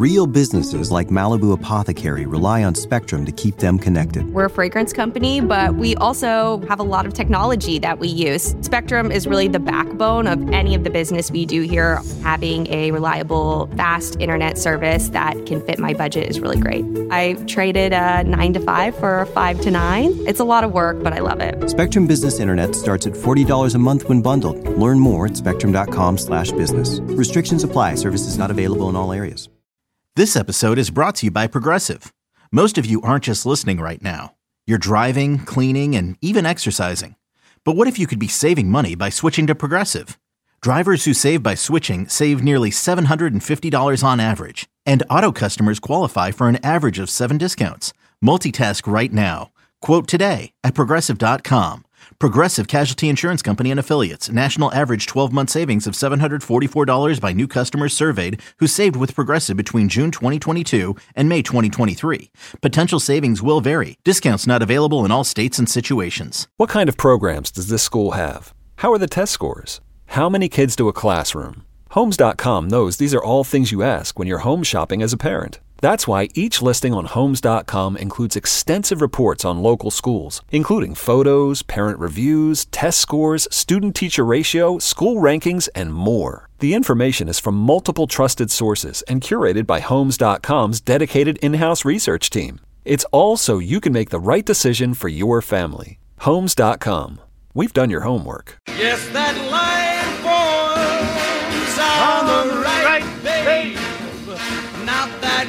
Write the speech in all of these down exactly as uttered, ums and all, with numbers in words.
Real businesses like Malibu Apothecary rely on Spectrum to keep them connected. We're a fragrance company, but we also have a lot of technology that we use. Spectrum is really the backbone of any of the business we do here. Having a reliable, fast internet service that can fit my budget is really great. I traded a nine to five for a five to nine. It's a lot of work, but I love it. Spectrum Business Internet starts at forty dollars a month when bundled. Learn more at spectrum.com slash business. Restrictions apply. Services not available in all areas. This episode is brought to you by Progressive. Most of you aren't just listening right now. You're driving, cleaning, and even exercising. But what if you could be saving money by switching to Progressive? Drivers who save by switching save nearly seven hundred fifty dollars on average. And auto customers qualify for an average of seven discounts. Multitask right now. Quote today at Progressive dot com. Progressive Casualty Insurance Company and Affiliates. National average twelve-month savings of seven hundred forty-four dollars by new customers surveyed who saved with Progressive between June twenty twenty-two and May twenty twenty-three. Potential savings will vary. Discounts not available in all states and situations. What kind of programs does this school have? How are the test scores? How many kids do a classroom? Homes dot com knows these are all things you ask when you're home shopping as a parent. That's why each listing on Homes dot com includes extensive reports on local schools, including photos, parent reviews, test scores, student-teacher ratio, school rankings, and more. The information is from multiple trusted sources and curated by Homes dot com's dedicated in-house research team. It's all so you can make the right decision for your family. Homes dot com. We've done your homework. Yes, that line forms on the right, right babe. Not that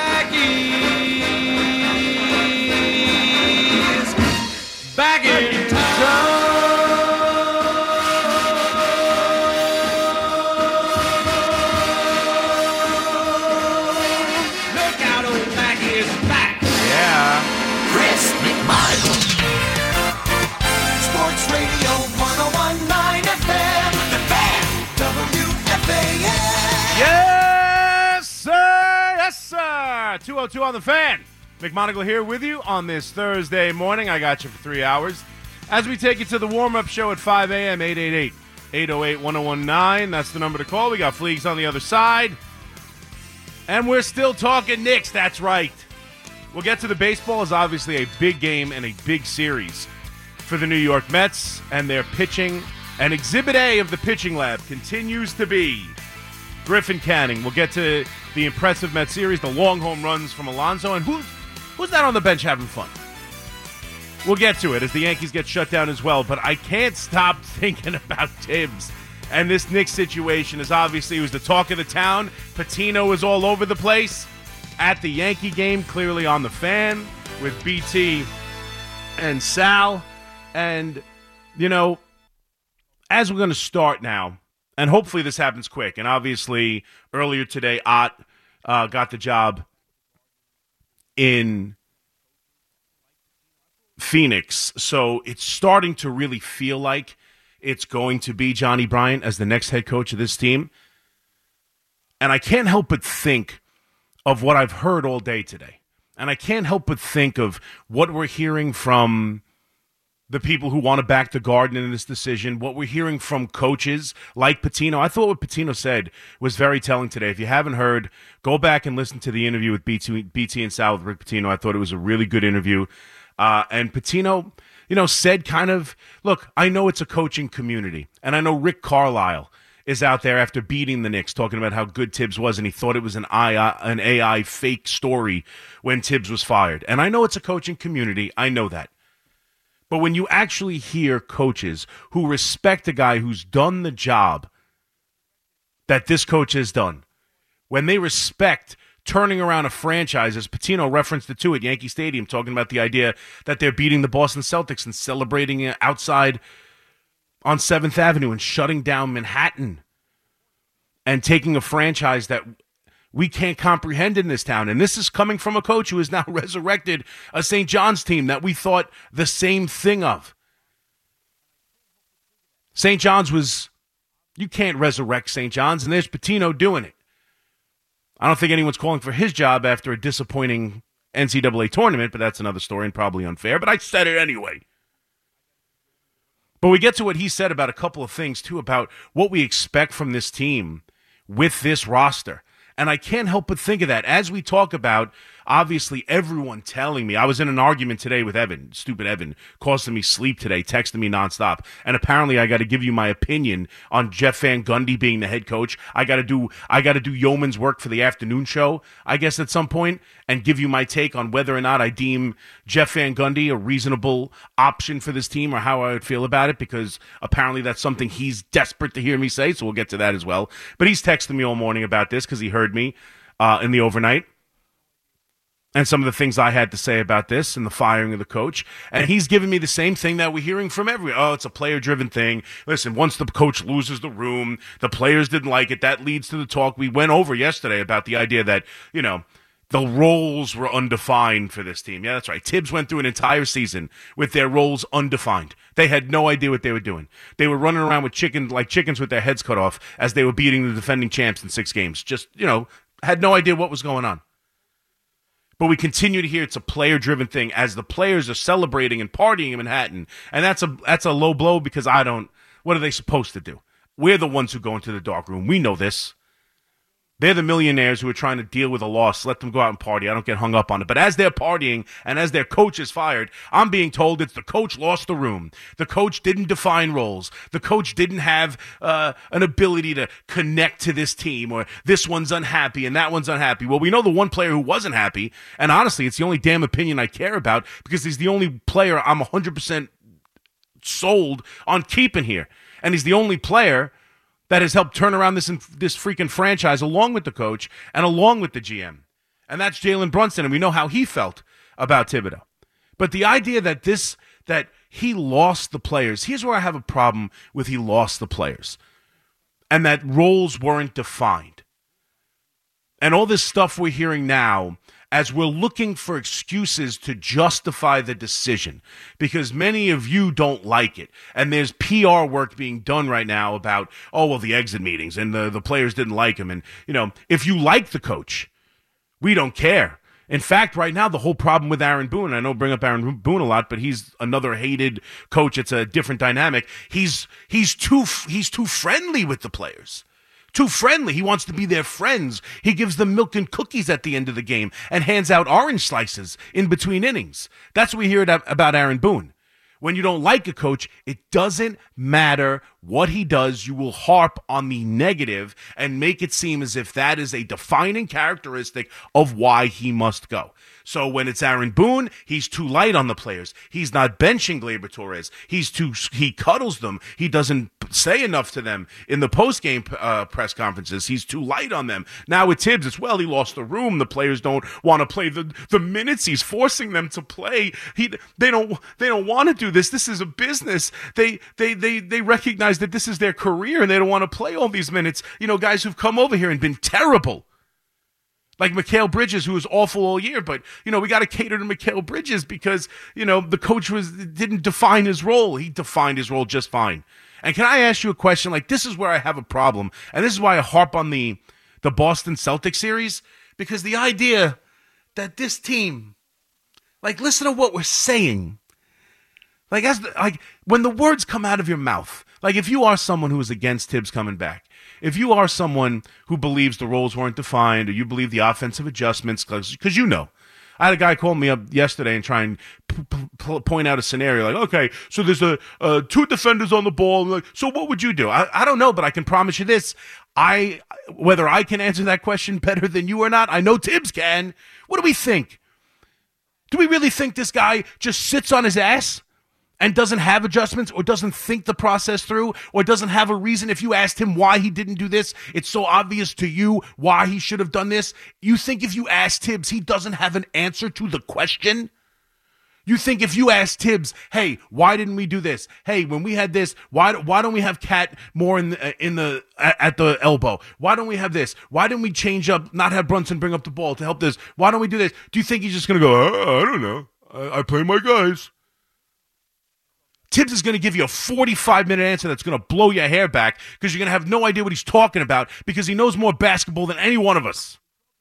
Maggie's back in town. Look out, old Maggie is back. Yeah. Chris McMichael. Sports Radio one oh one point nine F M. The Fan. W F A N. Yes, sir. Yes, sir. two oh two on the Fan. McMonagle here with you on this Thursday morning. I got you for three hours. As we take you to the warm-up show at five a.m., eight eight eight, eight oh eight, one oh one nine. That's the number to call. We got Fleegs on the other side. And we're still talking Knicks. That's right. We'll get to the baseball. Is obviously a big game and a big series for the New York Mets and their pitching. And Exhibit A of the pitching lab continues to be Griffin Canning. We'll get to the impressive Mets series, the long home runs from Alonso. And who's, who's that on the bench having fun? We'll get to it as the Yankees get shut down as well. But I can't stop thinking about Tibbs. And this Knicks situation is obviously, it was the talk of the town. Patino was all over the place at the Yankee game, clearly on the Fan with B T and Sal. And, you know, as we're going to start now, and hopefully this happens quick. And obviously, earlier today, Ott uh, got the job in Phoenix. So it's starting to really feel like it's going to be Johnny Bryant as the next head coach of this team. And I can't help but think of what I've heard all day today. And I can't help but think of what we're hearing from the people who want to back the Garden in this decision, what we're hearing from coaches like Patino. I thought what Patino said was very telling today. If you haven't heard, go back and listen to the interview with B T, B T and Sal with Rick Patino. I thought it was a really good interview. Uh, and Patino, you know, said kind of, look, I know it's a coaching community, and I know Rick Carlisle is out there after beating the Knicks talking about how good Tibbs was, and he thought it was an A I, an A I fake story when Tibbs was fired. And I know it's a coaching community. I know that. But when you actually hear coaches who respect a guy who's done the job that this coach has done, when they respect turning around a franchise, as Patino referenced it too at Yankee Stadium, talking about the idea that they're beating the Boston Celtics and celebrating it outside on seventh Avenue and shutting down Manhattan and taking a franchise that we can't comprehend in this town. And this is coming from a coach who has now resurrected a Saint John's team that we thought the same thing of. Saint John's was, you can't resurrect Saint John's, and there's Patino doing it. I don't think anyone's calling for his job after a disappointing N C double A tournament, but that's another story and probably unfair, but I said it anyway. But we get to what he said about a couple of things, too, about what we expect from this team with this roster. And I can't help but think of that as we talk about, obviously, everyone telling me. I was in an argument today with Evan, stupid Evan, costing me sleep today, texting me nonstop. And apparently I got to give you my opinion on Jeff Van Gundy being the head coach. I got to do I got to do yeoman's work for the afternoon show, I guess, at some point, and give you my take on whether or not I deem Jeff Van Gundy a reasonable option for this team or how I would feel about it, because apparently that's something he's desperate to hear me say, so we'll get to that as well. But he's texting me all morning about this because he heard me uh, in the overnight and some of the things I had to say about this and the firing of the coach. And he's giving me the same thing that we're hearing from every, oh, it's a player-driven thing. Listen, once the coach loses the room, the players didn't like it. That leads to the talk we went over yesterday about the idea that, you know, the roles were undefined for this team. Yeah, that's right. Tibbs went through an entire season with their roles undefined. They had no idea what they were doing. They were running around with chickens, like chickens with their heads cut off as they were beating the defending champs in six games. Just, you know, had no idea what was going on. But we continue to hear it's a player-driven thing as the players are celebrating and partying in Manhattan. And that's a that's a low blow because I don't, what are they supposed to do? We're the ones who go into the dark room. We know this. They're the millionaires who are trying to deal with a loss. Let them go out and party. I don't get hung up on it. But as they're partying and as their coach is fired, I'm being told it's the coach lost the room. The coach didn't define roles. The coach didn't have uh, an ability to connect to this team, or this one's unhappy and that one's unhappy. Well, we know the one player who wasn't happy, and honestly, it's the only damn opinion I care about because he's the only player I'm one hundred percent sold on keeping here. And he's the only player that has helped turn around this this freaking franchise along with the coach and along with the G M. And that's Jalen Brunson, and we know how he felt about Thibodeau. But the idea that this that he lost the players, here's where I have a problem with he lost the players. And that roles weren't defined. And all this stuff we're hearing now as we're looking for excuses to justify the decision, because many of you don't like it. And there's P R work being done right now about, oh, well, the exit meetings and the, the players didn't like him. And, you know, if you like the coach, we don't care. In fact, right now, the whole problem with Aaron Boone, I know I bring up Aaron Boone a lot, but he's another hated coach. It's a different dynamic. He's, he's too, he's too friendly with the players. Too friendly. He wants to be their friends. He gives them milk and cookies at the end of the game and hands out orange slices in between innings. That's what we hear about Aaron Boone. When you don't like a coach, it doesn't matter what he does. You will harp on the negative and make it seem as if that is a defining characteristic of why he must go. So when it's Aaron Boone, he's too light on the players. He's not benching Gleyber Torres. He's too, he cuddles them. He doesn't say enough to them in the post-game uh, press conferences. He's too light on them. Now with Tibbs, it's, well, he lost the room. The players don't want to play the, the minutes. He's forcing them to play. He, they don't, they don't want to do this. This is a business. They, they, they, they recognize that this is their career and they don't want to play all these minutes. You know, guys who've come over here and been terrible. Like Mikal Bridges, who was awful all year, but, you know, we got to cater to Mikal Bridges because, you know, the coach was didn't define his role. He defined his role just fine. And can I ask you a question? Like, this is where I have a problem, and this is why I harp on the, the Boston Celtics series, because the idea that this team, like, listen to what we're saying. Like, as the, like when the words come out of your mouth, like if you are someone who is against Tibbs coming back, if you are someone who believes the roles weren't defined, or you believe the offensive adjustments, because you know. I had a guy call me up yesterday and try and p- p- point out a scenario like, okay, so there's a uh, two defenders on the ball. Like, so what would you do? I, I don't know, but I can promise you this. I whether I can answer that question better than you or not, I know Tibbs can. What do we think? Do we really think this guy just sits on his ass and doesn't have adjustments, or doesn't think the process through, or doesn't have a reason? If you asked him why he didn't do this, it's so obvious to you why he should have done this. You think if you ask Tibbs, he doesn't have an answer to the question? You think if you ask Tibbs, hey, why didn't we do this? Hey, when we had this, why why don't we have Cat more in the, in the at the elbow? Why don't we have this? Why didn't we change up, not have Brunson bring up the ball to help this? Why don't we do this? Do you think he's just going to go, oh, I don't know. I, I play my guys. Tibbs is going to give you a forty-five minute answer that's going to blow your hair back because you're going to have no idea what he's talking about because he knows more basketball than any one of us.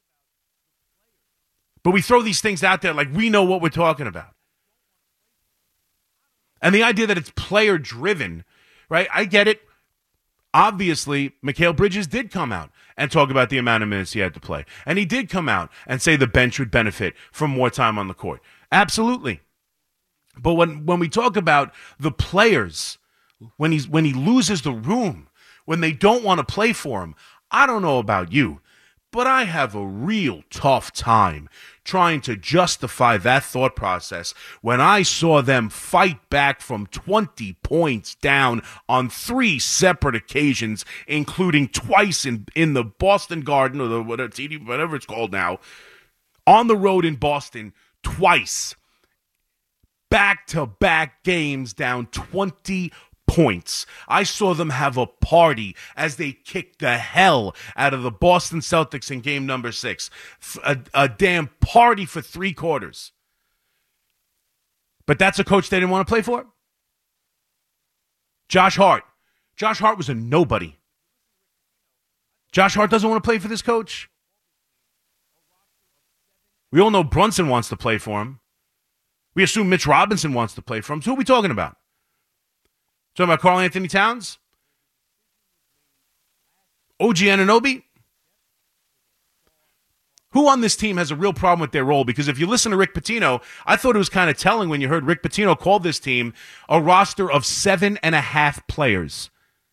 But we throw these things out there like we know what we're talking about. And the idea that it's player-driven, right? I get it. Obviously, Mikal Bridges did come out and talk about the amount of minutes he had to play. And he did come out and say the bench would benefit from more time on the court. Absolutely. But when, when we talk about the players, when he's when he loses the room, when they don't want to play for him, I don't know about you, but I have a real tough time trying to justify that thought process when I saw them fight back from twenty points down on three separate occasions, including twice in, in the Boston Garden, or the whatever, whatever it's called now, on the road in Boston, twice. Back-to-back games down twenty points. I saw them have a party as they kicked the hell out of the Boston Celtics in game number six. A, a damn party for three quarters. But that's a coach they didn't want to play for? Josh Hart. Josh Hart was a nobody. Josh Hart doesn't want to play for this coach? We all know Brunson wants to play for him. We assume Mitch Robinson wants to play for him. So who are we talking about? Talking about Karl Anthony Towns? O G Anunoby? Who on this team has a real problem with their role? Because if you listen to Rick Pitino, I thought it was kind of telling when you heard Rick Pitino call this team a roster of seven and a half players.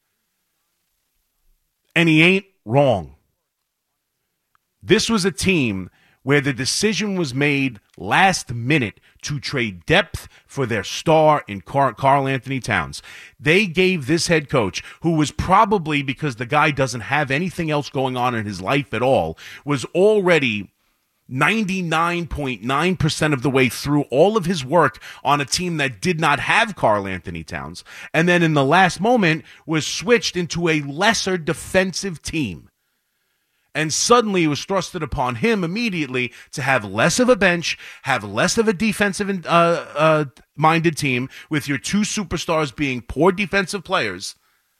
And he ain't wrong. This was a team where the decision was made last minute to trade depth for their star in Karl Anthony Towns. They gave this head coach, who was probably, because the guy doesn't have anything else going on in his life at all, was already ninety-nine point nine percent of the way through all of his work on a team that did not have Karl Anthony Towns, and then in the last moment was switched into a lesser defensive team. And suddenly it was thrusted upon him immediately to have less of a bench, have less of a defensive uh, uh, minded team, with your two superstars being poor defensive players.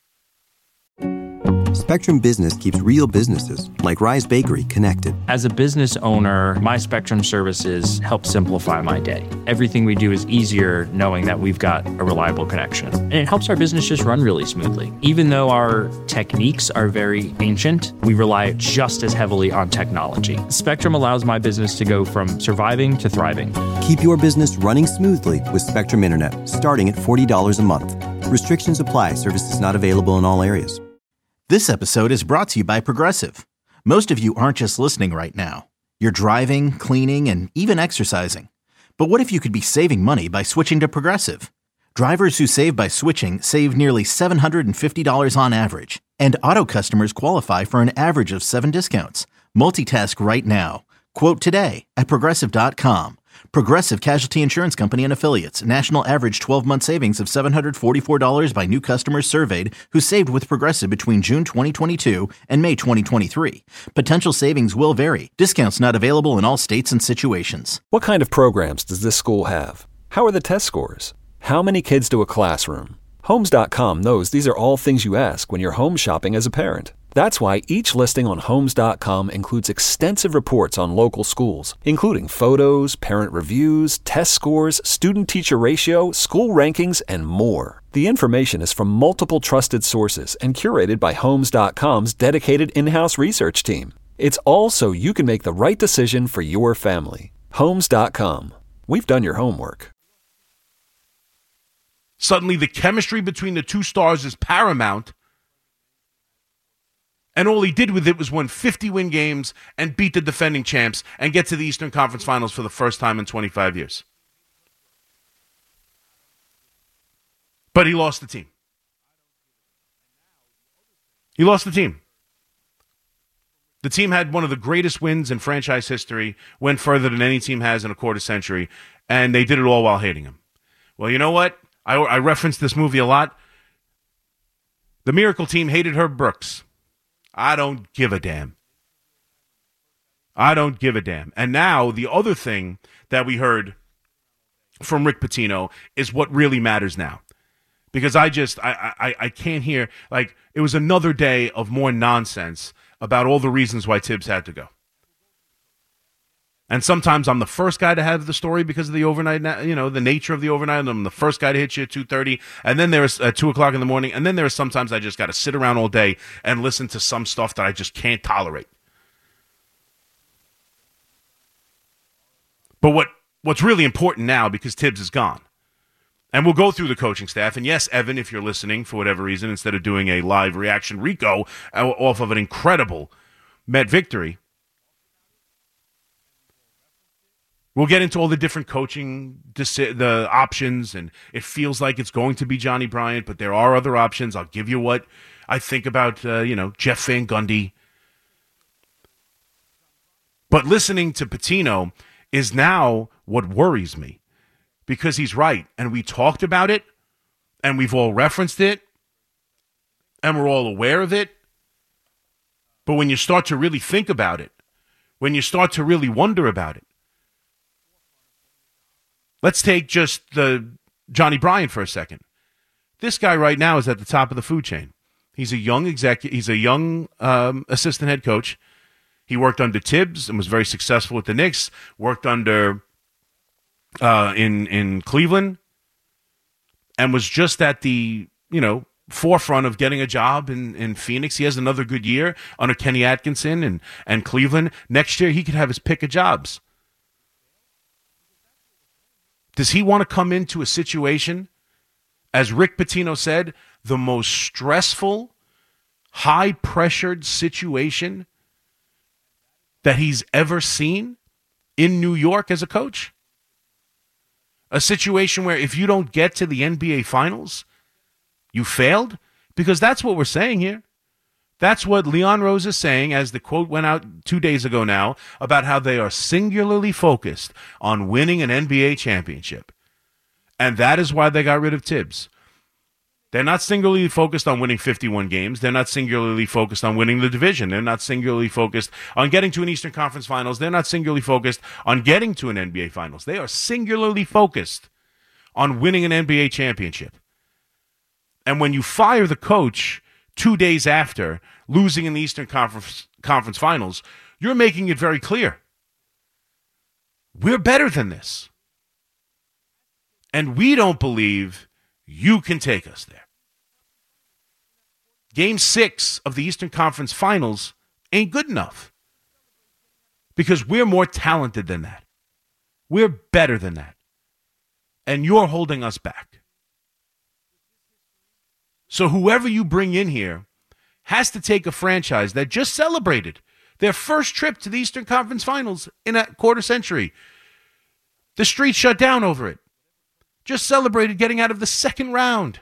Spectrum Business keeps real businesses, like Rise Bakery, connected. As a business owner, my Spectrum services help simplify my day. Everything we do is easier knowing that we've got a reliable connection. And it helps our business just run really smoothly. Even though our techniques are very ancient, we rely just as heavily on technology. Spectrum allows my business to go from surviving to thriving. Keep your business running smoothly with Spectrum Internet, starting at forty dollars a month. Restrictions apply. Services not available in all areas. This episode is brought to you by Progressive. Most of you aren't just listening right now. You're driving, cleaning, and even exercising. But what if you could be saving money by switching to Progressive? Drivers who save by switching save nearly seven hundred fifty dollars on average. And auto customers qualify for an average of seven discounts. Multitask right now. Quote today at Progressive dot com. Progressive Casualty Insurance Company and Affiliates. National average twelve-month savings of seven hundred forty-four dollars by new customers surveyed who saved with Progressive between June twenty twenty-two and May twenty twenty-three. Potential savings will vary. Discounts not available in all states and situations. What kind of programs does this school have? How are the test scores? How many kids do a classroom? Homes dot com knows these are all things you ask when you're home shopping as a parent. That's why each listing on Homes dot com includes extensive reports on local schools, including photos, parent reviews, test scores, student-teacher ratio, school rankings, and more. The information is from multiple trusted sources and curated by Homes dot com's dedicated in-house research team. It's all so you can make the right decision for your family. Homes dot com. We've done your homework. Suddenly the chemistry between the two stars is paramount. And all he did with it was win fifty-win games and beat the defending champs and get to the Eastern Conference Finals for the first time in twenty-five years. But he lost the team. He lost the team. The team had one of the greatest wins in franchise history, went further than any team has in a quarter century, and they did it all while hating him. Well, you know what? I, I referenced this movie a lot. The Miracle Team hated Herb Brooks. I don't give a damn. I don't give a damn. And now the other thing that we heard from Rick Pitino is what really matters now. Because I just, I, I, I can't hear, like, it was another day of more nonsense about all the reasons why Tibbs had to go. And sometimes I'm the first guy to have the story because of the overnight, you know, the nature of the overnight. And I'm the first guy to hit you at two thirty. And then there's at two o'clock in the morning. And then there are sometimes I just got to sit around all day and listen to some stuff that I just can't tolerate. But what what's really important now, because Tibbs is gone, and we'll go through the coaching staff. And yes, Evan, if you're listening for whatever reason, instead of doing a live reaction, Rico, off of an incredible Met victory, we'll get into all the different coaching, the options, and it feels like it's going to be Johnny Bryant, but there are other options. I'll give you what I think about, uh, you know, Jeff Van Gundy. But listening to Pitino is now what worries me, because he's right, and we talked about it, and we've all referenced it, and we're all aware of it. But when you start to really think about it, when you start to really wonder about it, let's take just the Johnny Bryant for a second. This guy right now is at the top of the food chain. He's a young executive. He's a young um, assistant head coach. He worked under Tibbs and was very successful with the Knicks. Worked under uh, in in Cleveland, and was just at the you know forefront of getting a job in, in Phoenix. He has another good year under Kenny Atkinson and and Cleveland. Next year he could have his pick of jobs. Does he want to come into a situation, as Rick Pitino said, the most stressful, high-pressured situation that he's ever seen in New York as a coach? A situation where if you don't get to the N B A Finals, you failed? Because that's what we're saying here. That's what Leon Rose is saying, as the quote went out two days ago now, about how they are singularly focused on winning an N B A championship. And that is why they got rid of Tibbs. They're not singularly focused on winning fifty-one games. They're not singularly focused on winning the division. They're not singularly focused on getting to an Eastern Conference Finals. They're not singularly focused on getting to an N B A Finals. They are singularly focused on winning an N B A championship. And when you fire the coach two days after losing in the Eastern Conference, Conference Finals, you're making it very clear. We're better than this. And we don't believe you can take us there. Game six of the Eastern Conference Finals ain't good enough, because we're more talented than that. We're better than that. And you're holding us back. So whoever you bring in here has to take a franchise that just celebrated their first trip to the Eastern Conference Finals in a quarter century. The street shut down over it. Just celebrated getting out of the second round.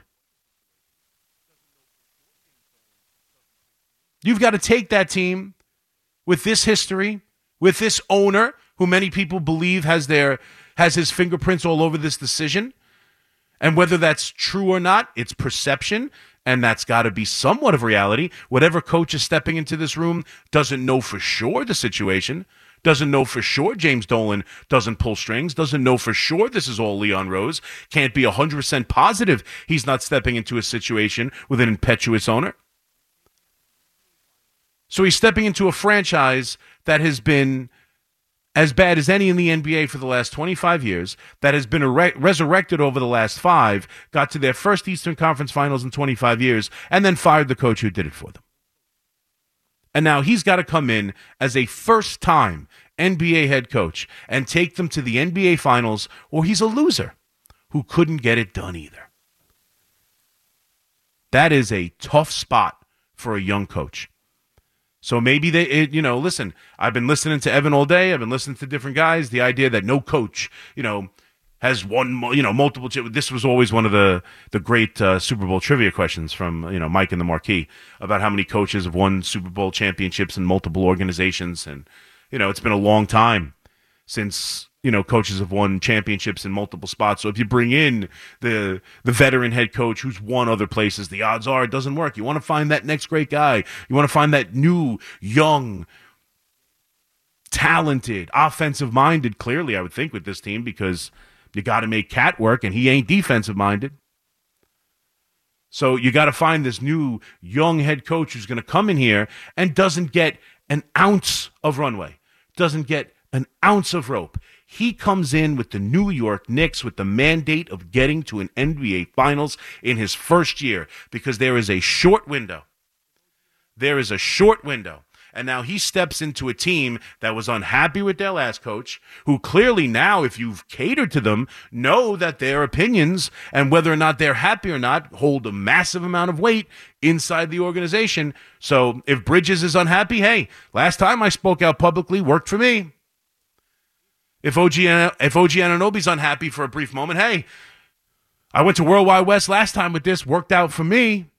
You've got to take that team with this history, with this owner, who many people believe has their has his fingerprints all over this decision. And whether that's true or not, it's perception, and that's got to be somewhat of reality. Whatever coach is stepping into this room doesn't know for sure the situation, doesn't know for sure James Dolan doesn't pull strings, doesn't know for sure this is all Leon Rose, can't be one hundred percent positive he's not stepping into a situation with an impetuous owner. So he's stepping into a franchise that has been as bad as any in the N B A for the last twenty-five years, that has been re- resurrected over the last five, got to their first Eastern Conference Finals in twenty-five years, and then fired the coach who did it for them. And now he's got to come in as a first-time N B A head coach and take them to the N B A Finals, or he's a loser who couldn't get it done either. That is a tough spot for a young coach. So maybe they, it, you know, listen, I've been listening to Evan all day. I've been listening to different guys. The idea that no coach, you know, has won, you know, multiple. This was always one of the the great uh, Super Bowl trivia questions from, you know, Mike and the Marquee, about how many coaches have won Super Bowl championships in multiple organizations. And, you know, it's been a long time since, you know, coaches have won championships in multiple spots. So if you bring in the the veteran head coach who's won other places, the odds are it doesn't work. You want to find that next great guy. You want to find that new, young, talented, offensive-minded, clearly, I would think, with this team, because you got to make Cat work, and he ain't defensive-minded. So you got to find this new, young head coach who's going to come in here and doesn't get an ounce of runway, doesn't get an ounce of rope. He comes in with the New York Knicks with the mandate of getting to an N B A Finals in his first year because there is a short window. There is a short window. And now he steps into a team that was unhappy with their last coach, who clearly now, if you've catered to them, know that their opinions and whether or not they're happy or not hold a massive amount of weight inside the organization. So if Bridges is unhappy, hey, last time I spoke out publicly worked for me. If O G, if O G Anunoby's unhappy for a brief moment, hey, I went to World Wide West last time with this, worked out for me.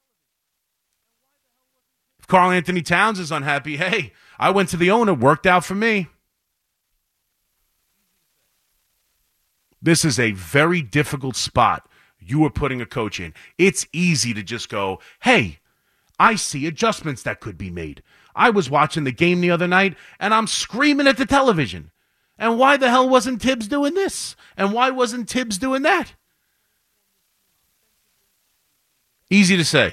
Karl Anthony Towns is unhappy. Hey, I went to the owner, worked out for me. This is a very difficult spot you are putting a coach in. It's easy to just go, hey, I see adjustments that could be made. I was watching the game the other night, and I'm screaming at the television. And why the hell wasn't Tibbs doing this? And why wasn't Tibbs doing that? Easy to say.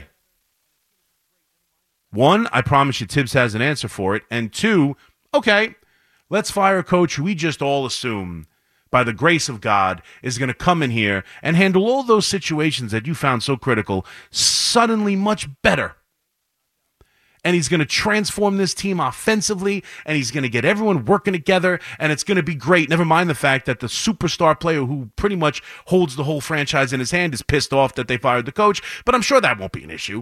One, I promise you Tibbs has an answer for it. And two, okay, let's fire a coach who we just all assume, by the grace of God, is going to come in here and handle all those situations that you found so critical suddenly much better. And he's going to transform this team offensively, and he's going to get everyone working together, and it's going to be great. Never mind the fact that the superstar player who pretty much holds the whole franchise in his hand is pissed off that they fired the coach, but I'm sure that won't be an issue.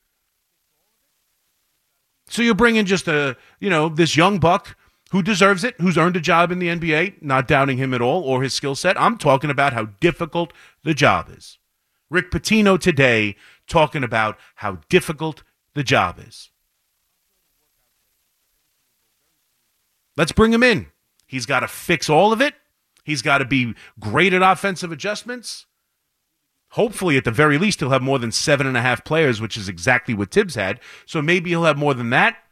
So you bring in just a, you know, this young buck who deserves it, who's earned a job in the N B A, not doubting him at all or his skill set. I'm talking about how difficult the job is. Rick Pitino today talking about how difficult the job is. Let's bring him in. He's got to fix all of it. He's got to be great at offensive adjustments. Hopefully, at the very least, he'll have more than seven and a half players, which is exactly what Tibbs had. So maybe he'll have more than that.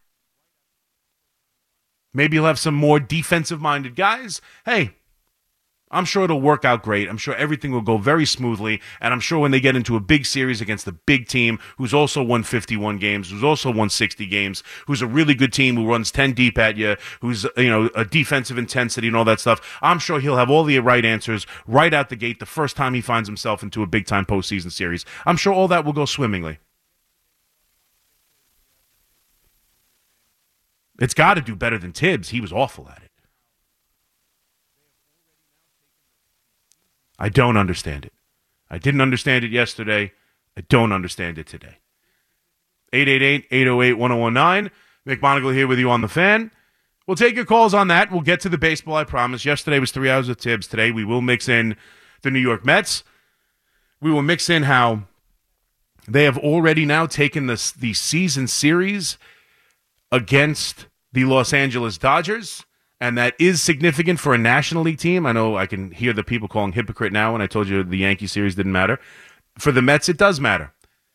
Maybe he'll have some more defensive-minded guys. Hey, I'm sure it'll work out great. I'm sure everything will go very smoothly. And I'm sure when they get into a big series against a big team who's also won fifty-one games, who's also won sixty games, who's a really good team who runs ten deep at you, who's, you know, a defensive intensity and all that stuff, I'm sure he'll have all the right answers right out the gate the first time he finds himself into a big-time postseason series. I'm sure all that will go swimmingly. It's got to do better than Tibbs. He was awful at it. I don't understand it. I didn't understand it yesterday. I don't understand it today. eight eight eight, eight oh eight, one oh one nine. Mick Monagle here with you on The Fan. We'll take your calls on that. We'll get to the baseball, I promise. Yesterday was three hours with Tibbs. Today we will mix in the New York Mets. We will mix in how they have already now taken the, the season series against the Los Angeles Dodgers. And that is significant for a National League team. I know I can hear the people calling hypocrite now when I told you the Yankee series didn't matter. For the Mets, it does matter.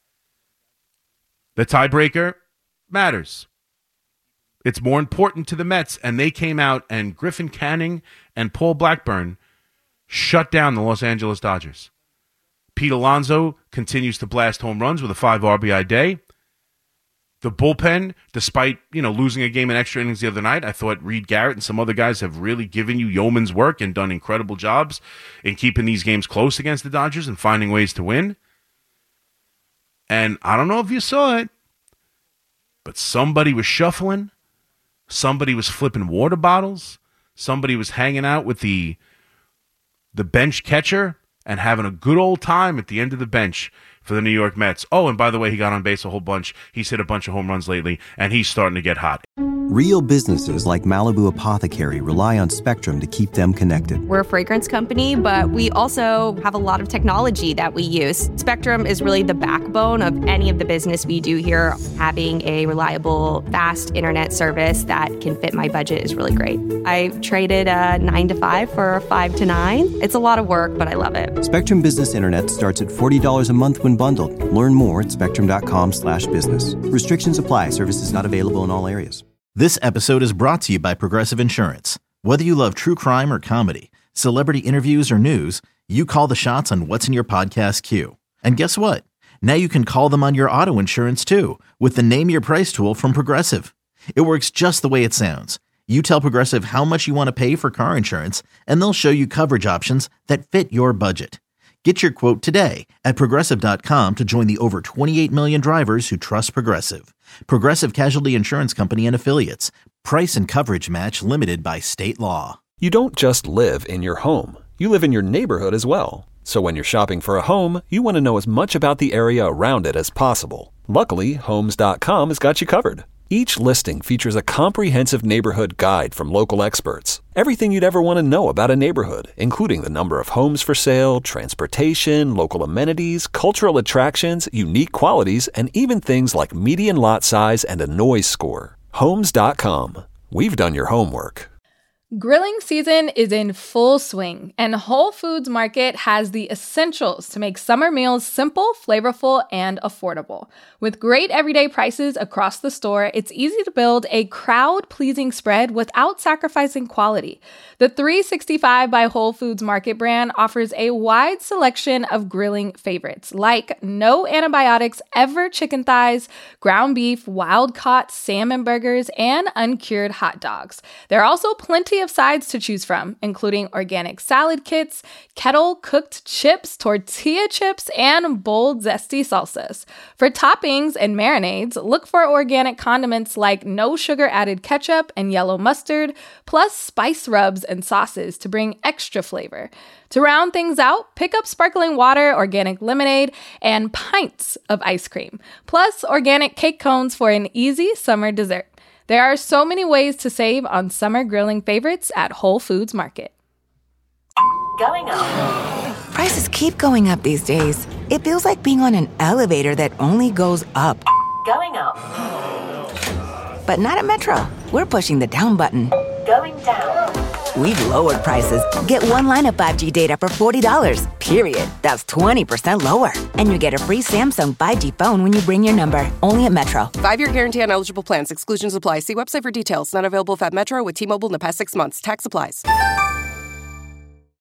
The tiebreaker matters. It's more important to the Mets, and they came out, and Griffin Canning and Paul Blackburn shut down the Los Angeles Dodgers. Pete Alonso continues to blast home runs with a five R B I day. The bullpen, despite, you know, losing a game in extra innings the other night, I thought Reed Garrett and some other guys have really given you yeoman's work and done incredible jobs in keeping these games close against the Dodgers and finding ways to win. And I don't know if you saw it, but somebody was shuffling. Somebody was flipping water bottles. Somebody was hanging out with the the bench catcher and having a good old time at the end of the bench for the New York Mets. Oh, and by the way, he got on base a whole bunch. He's hit a bunch of home runs lately, and he's starting to get hot. Real businesses like Malibu Apothecary rely on Spectrum to keep them connected. We're a fragrance company, but we also have a lot of technology that we use. Spectrum is really the backbone of any of the business we do here. Having a reliable, fast internet service that can fit my budget is really great. I traded a nine to five for a five to nine. It's a lot of work, but I love it. Spectrum Business Internet starts at forty dollars a month when bundled. Learn more at spectrum.com slash business. Restrictions apply. Services not available in all areas. This episode is brought to you by Progressive Insurance. Whether you love true crime or comedy, celebrity interviews or news, you call the shots on what's in your podcast queue. And guess what? Now you can call them on your auto insurance too with the Name Your Price tool from Progressive. It works just the way it sounds. You tell Progressive how much you want to pay for car insurance, and they'll show you coverage options that fit your budget. Get your quote today at Progressive dot com to join the over twenty-eight million drivers who trust Progressive. Progressive Casualty Insurance Company and Affiliates. Price and coverage match limited by state law. You don't just live in your home. You live in your neighborhood as well. So when you're shopping for a home, you want to know as much about the area around it as possible. Luckily, Homes dot com has got you covered. Each listing features a comprehensive neighborhood guide from local experts. Everything you'd ever want to know about a neighborhood, including the number of homes for sale, transportation, local amenities, cultural attractions, unique qualities, and even things like median lot size and a noise score. Homes dot com. We've done your homework. Grilling season is in full swing, and Whole Foods Market has the essentials to make summer meals simple, flavorful, and affordable. With great everyday prices across the store, it's easy to build a crowd-pleasing spread without sacrificing quality. The three sixty-five by Whole Foods Market brand offers a wide selection of grilling favorites, like no antibiotics ever chicken thighs, ground beef, wild-caught salmon burgers, and uncured hot dogs. There are also plenty of sides to choose from, including organic salad kits, kettle-cooked chips, tortilla chips, and bold, zesty salsas. For toppings and marinades, look for organic condiments like no sugar-added ketchup and yellow mustard, plus spice rubs and sauces to bring extra flavor. To round things out, pick up sparkling water, organic lemonade, and pints of ice cream, plus organic cake cones for an easy summer dessert. There are so many ways to save on summer grilling favorites at Whole Foods Market. Going up. Prices keep going up these days. It feels like being on an elevator that only goes up. Going up. But not at Metro. We're pushing the down button. Going down. We've lowered prices. Get one line of five G data for forty dollars, period. That's twenty percent lower. And you get a free Samsung five G phone when you bring your number. Only at Metro. Five-year guarantee on eligible plans. Exclusions apply. See website for details. Not available at Metro with T-Mobile in the past six months. Tax applies.